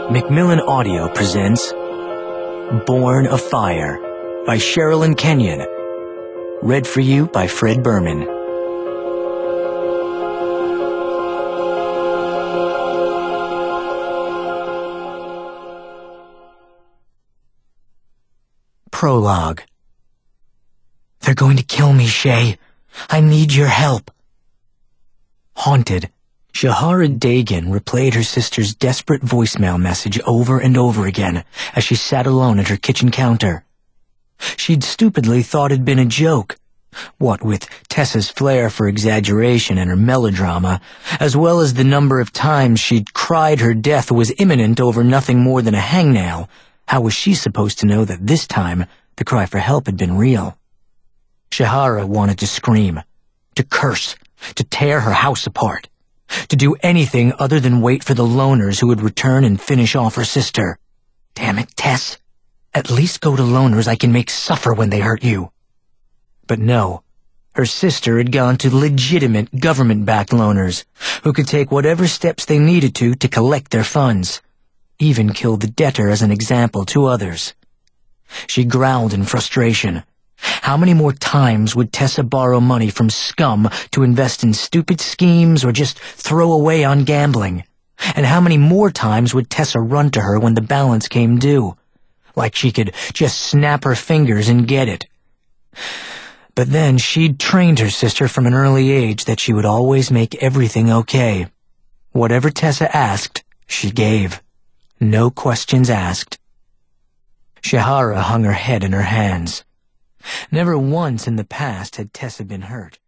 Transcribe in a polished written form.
Macmillan Audio presents Born of Fire by Sherilyn Kenyon. Read for you by Fred Berman. Prologue. They're going to kill me, Shay. I need your help. Haunted, Shahara Dagan replayed her sister's desperate voicemail message over and over again as she sat alone at her kitchen counter. She'd stupidly thought it'd been a joke, what with Tessa's flair for exaggeration and her melodrama, as well as the number of times she'd cried her death was imminent over nothing more than a hangnail. How was she supposed to know that this time the cry for help had been real? Shahara wanted to scream, to curse, to tear her house apart, to do anything other than wait for the loners who would return and finish off her sister. Damn it, Tess. At least go to loners I can make suffer when they hurt you. But no, her sister had gone to legitimate government-backed loners who could take whatever steps they needed to collect their funds, even kill the debtor as an example to others. She growled in frustration. How many more times would Tessa borrow money from scum to invest in stupid schemes or just throw away on gambling? And how many more times would Tessa run to her when the balance came due? Like she could just snap her fingers and get it. But then she'd trained her sister from an early age that she would always make everything okay. Whatever Tessa asked, she gave. No questions asked. Shahara hung her head in her hands. Never once in the past had Tessa been hurt.